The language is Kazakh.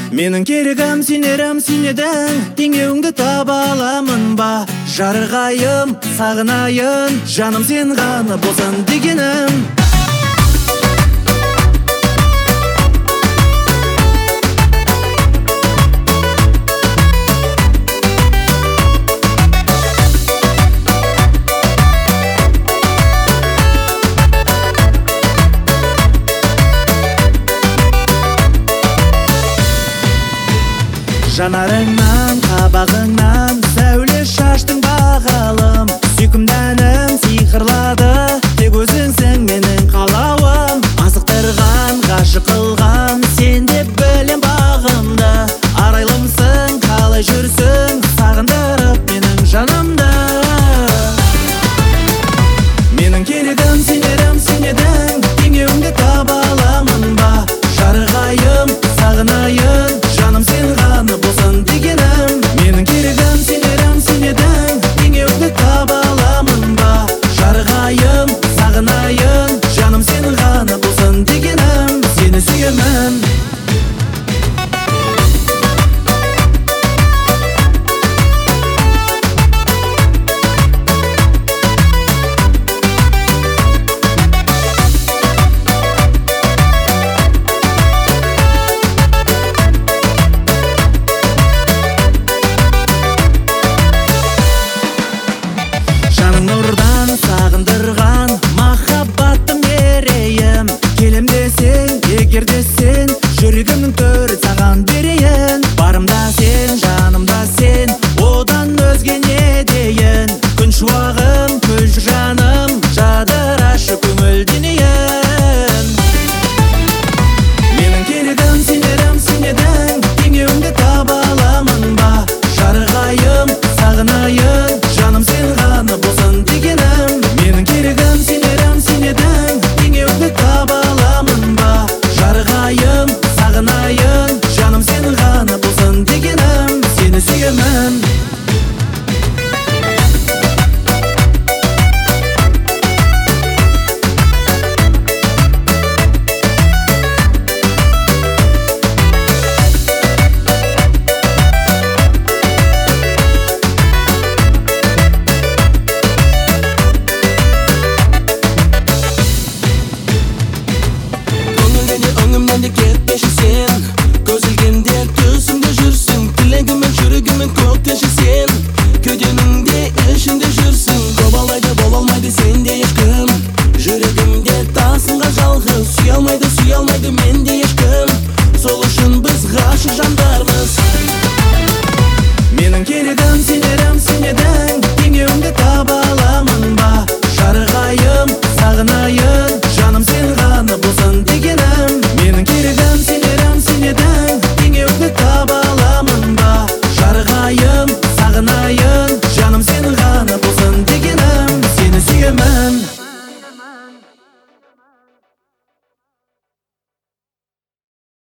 Менің керегім сенерім сенедің, теңеуіңді таба аламын ба? Жарығайым, сағынайын, жаным сен ғана болсын дегенім. Жанарыңнан, қабағыңнан сәуле шаштың бағалым. Сүйкімді әнім сиқырлады, тек өзіңсің менің қалауым. Асықтырған, ғашық қылған, сен де білем бағымды. Арайлымсың, қалай жүрсің, сағындырып менің жанымды. Менің керегім сенерім сенедің, теңеуіңді таба аламын ба? Жарығайым, сағынайын, жаным сен ғана болсын дегенім. Менің керегім сенерім сенедің, теңеуіңді таба аламын ба? Жарығайым, сағынайын, жаным сен ғана болсын дегенім. Сені сүйемін. Нұрдан сағындырған махаббаттың мерейім. Келем десең, егер де сен жүрегімнің